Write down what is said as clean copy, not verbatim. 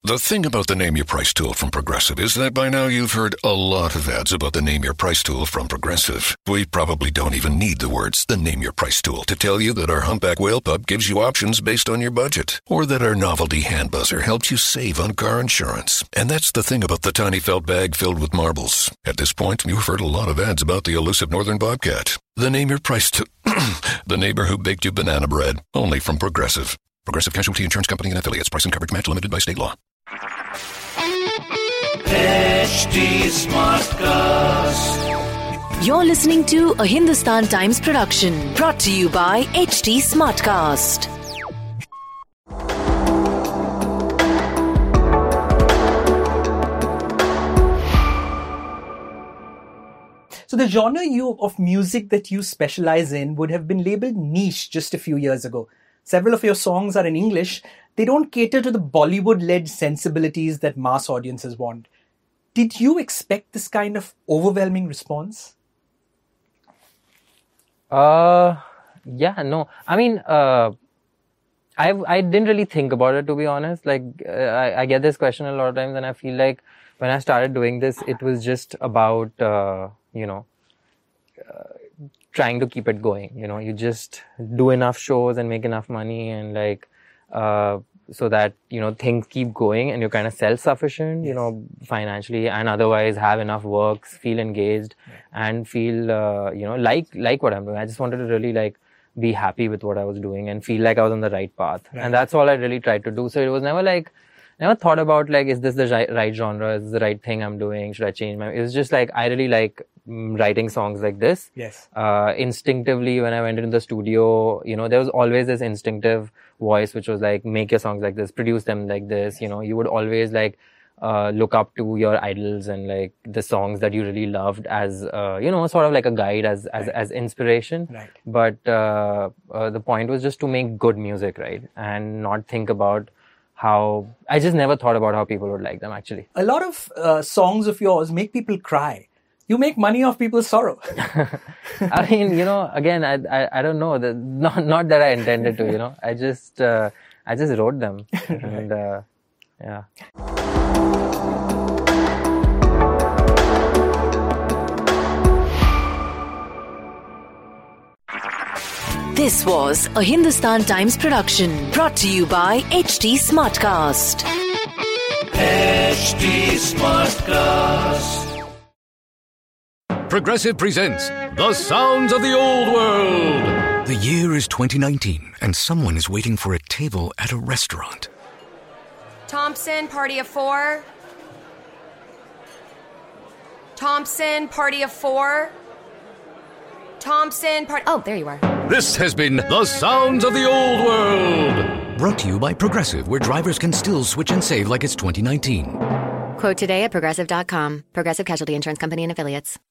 The thing about the Name Your Price tool from Progressive is that by now you've heard a lot of ads about the Name Your Price tool from Progressive. We probably don't even need the words, the Name Your Price tool, to tell you that our Humpback Whale Pup gives you options based on your budget, or that our novelty hand buzzer helps you save on car insurance. And that's the thing about the tiny felt bag filled with marbles. At this point, you've heard a lot of ads about the elusive northern bobcat. The Name Your Price tool, the neighbor who baked you banana bread, only from Progressive. Progressive Casualty Insurance Company and Affiliates. Price and coverage match limited by state law. HT Smartcast. You're listening to a Hindustan Times production brought to you by HT Smartcast. So the genre of music that you specialize in would have been labeled niche just a few years ago. Several of your songs are in English. They don't cater to the Bollywood-led sensibilities that mass audiences want. Did you expect this kind of overwhelming response? No. I mean, I didn't really think about it, to be honest. Like, I get this question a lot of times, and I feel like when I started doing this, it was just about, trying to keep it going. You just do enough shows and make enough money and so that, things keep going and you're kind of self-sufficient, financially and otherwise have enough works, feel engaged and feel, like what I'm doing. I just wanted to really be happy with what I was doing and feel like I was on the right path. Right. And that's all I really tried to do. So it was never thought about is this the right genre? Is this the right thing I'm doing? Should I change my... It was just I really like writing songs like this. Yes. Instinctively, when I went into the studio, there was always this instinctive voice which was make your songs like this, produce them like this. You would always look up to your idols and the songs that you really loved as, sort of like a guide as inspiration. Right. But the point was just to make good music, right? And not think about how... I just never thought about how people would like them, actually. A lot of songs of yours make people cry. You make money off people's sorrow. I mean, again, I don't know. Not that I intended to, I just wrote them. And, yeah. This was a Hindustan Times production brought to you by HT Smartcast. HT Smartcast. Progressive presents The Sounds of the Old World. The year is 2019, and someone is waiting for a table at a restaurant. Thompson, party of 4. Thompson, party of 4. Thompson, party... Oh, there you are. This has been The Sounds of the Old World. Brought to you by Progressive, where drivers can still switch and save like it's 2019. Quote today at Progressive.com. Progressive Casualty Insurance Company and Affiliates.